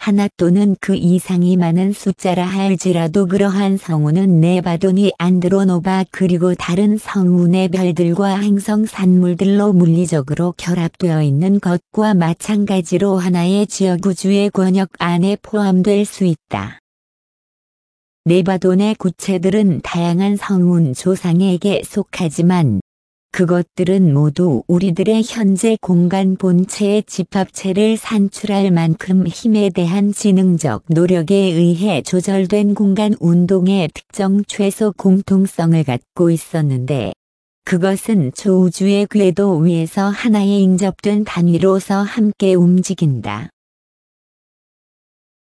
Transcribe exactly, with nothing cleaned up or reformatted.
하나 또는 그 이상이 많은 숫자라 할지라도 그러한 성운은 네바돈이 안드로노바 그리고 다른 성운의 별들과 행성 산물들로 물리적으로 결합되어 있는 것과 마찬가지로 하나의 지역우주의 권역 안에 포함될 수 있다. 네바돈의 구체들은 다양한 성운 조상에게 속하지만 그것들은 모두 우리들의 현재 공간 본체의 집합체를 산출할 만큼 힘에 대한 지능적 노력에 의해 조절된 공간 운동의 특정 최소 공통성을 갖고 있었는데 그것은 초우주의 궤도 위에서 하나의 인접된 단위로서 함께 움직인다.